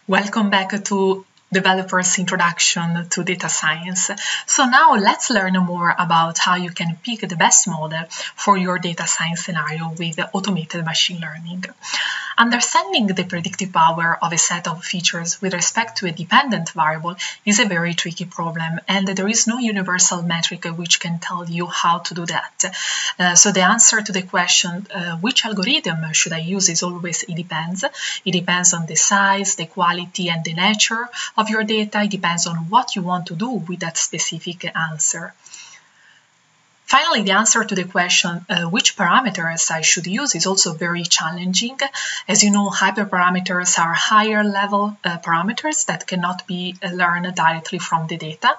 Welcome back to Developer's Introduction to Data Science. So now let's learn more about how you can pick the best model for your data science scenario with automated machine learning. Understanding the predictive power of a set of features with respect to a dependent variable is a very tricky problem, and there is no universal metric which can tell you how to do that. So the answer to the question, which algorithm should I use, is always it depends. It depends on the size, the quality, and the nature of your data. It depends on what you want to do with that specific answer. Finally, the answer to the question, which parameters I should use, is also very challenging. As you know, hyperparameters are higher level parameters that cannot be learned directly from the data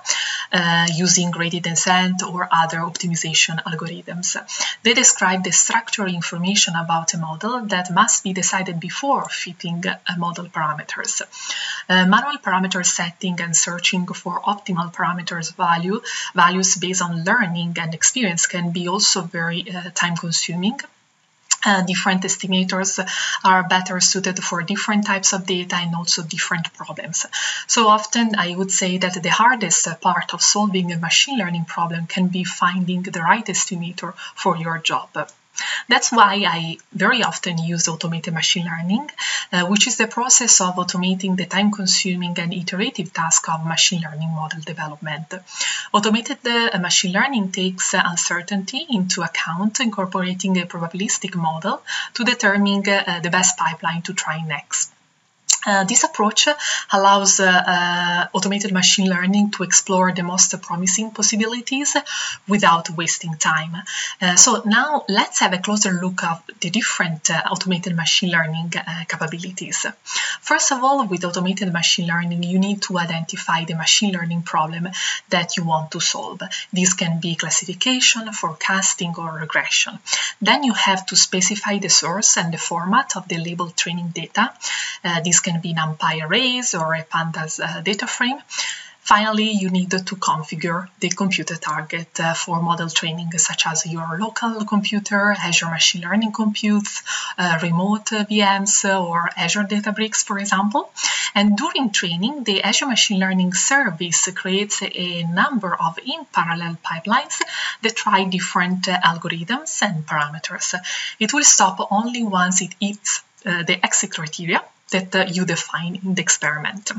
using gradient descent or other optimization algorithms. They describe the structural information about a model that must be decided before fitting model parameters. Manual parameter setting and searching for optimal parameters values based on learning and experience can be also very time-consuming. Different estimators are better suited for different types of data and also different problems. So often I would say that the hardest part of solving a machine learning problem can be finding the right estimator for your job. That's why I very often use automated machine learning, which is the process of automating the time-consuming and iterative task of machine learning model development. Automated machine learning takes uncertainty into account, incorporating a probabilistic model to determine the best pipeline to try next. This approach allows automated machine learning to explore the most promising possibilities without wasting time. So now let's have a closer look at the different automated machine learning capabilities. First of all, with automated machine learning, you need to identify the machine learning problem that you want to solve. This can be classification, forecasting, or regression. Then you have to specify the source and the format of the labeled training data. This can be NumPy arrays or a pandas data frame. Finally, you need to configure the computer target for model training, such as your local computer, Azure Machine Learning Computes, remote VMs, or Azure Databricks, for example. And during training, the Azure Machine Learning Service creates a number of in-parallel pipelines that try different algorithms and parameters. It will stop only once it hits the exit criteria that you define in the experiment.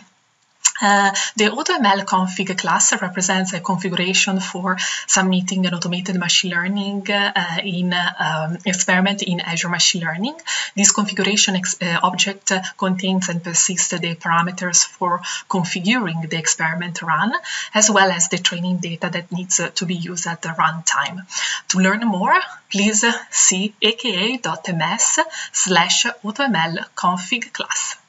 The AutoML config class represents a configuration for submitting an automated machine learning experiment in Azure Machine Learning. This configuration object contains and persists the parameters for configuring the experiment run, as well as the training data that needs to be used at the runtime. To learn more, please see aka.ms/AutoML config class.